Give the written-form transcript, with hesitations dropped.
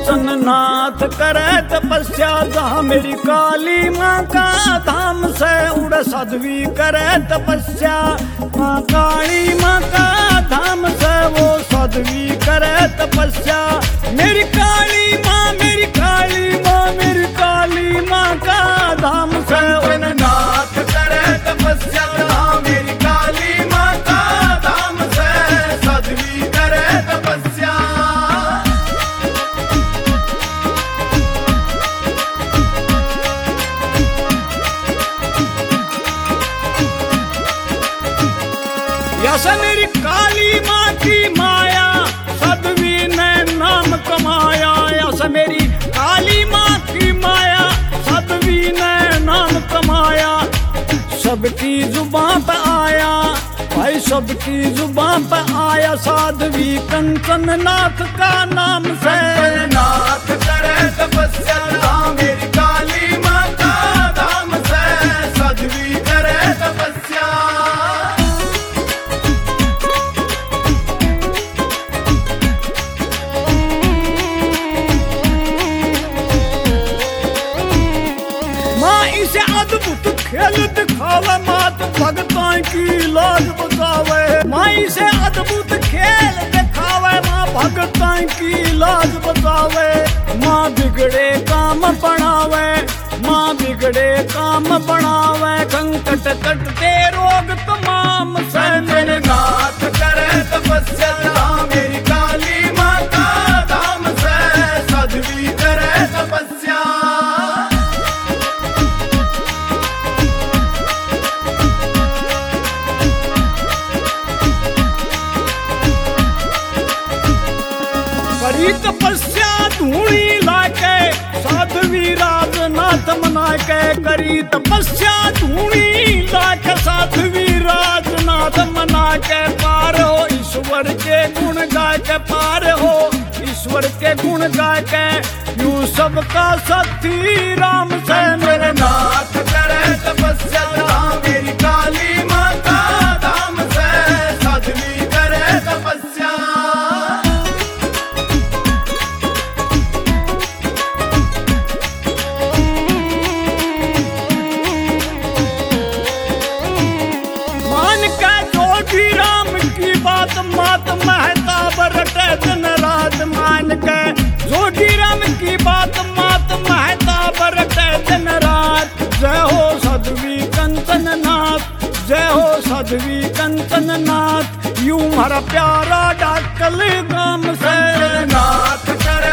कंचन नाथ करे तपस्या, जहाँ मेरी काली माँ का धाम से उड़ साध्वी करे तपस्या। माँ काली माँ का धाम से वो साध्वी करे तपस्या। मेरी काली माँ, मेरी काली माँ, मेरी काली माँ का धाम से उड़ नाथ करे तपस्या, जहाँ मेरी काली माँ का धाम से साध्वी करे तपस्या। यस मेरी काली माँ की माया, साध्वी ने नाम कमाया। यस मेरी काली माँ की माया, साध्वी ने नाम कमाया। सबकी जुबां पे आया भाई, सबकी जुबां पे आया साध्वी कंचन नाथ का नाम से। नाथ करे तपस्या, जहाँ मेरी काली माँ का धाम से साध्वी करे तपस्या। माँ इसे अद्भुत खेल दिखावे, मात भगतां की लाज बचावे। माँ इसे अद्भुत खेल दिखावे, माँ भगतां की लाज बचावे। माँ बिगड़े काम बढ़ावे, माँ बिगड़े काम बढ़ावे। संकट कटते रोग तमाम से मेरे नाथ करे तपस्या, जहाँ मेरी काली माँ का धाम से साध्वी करे तपस्या। करी तपस्या धूणी लाके साध्वी राजनाथ मना के। करी तपस्या धूणी लाके साध्वी राजनाथ मना के। पार हो ईश्वर के गुण गा के, पार हो ईश्वर के गुण गा के। यूं सबका साथी राम से मेरे नाथ करे तपस्या, जहाँ मेरी काली माँ का धाम से साध्वी करे तपस्या। मात महताब रटे दिन रात मान के। जोगी राम की बात मात महताब रटे दिन रात। जय हो साध्वी कंचन नाथ, जय हो साध्वी कंचन नाथ। यूं हर प्यारा डाकल गाम से नाथ करे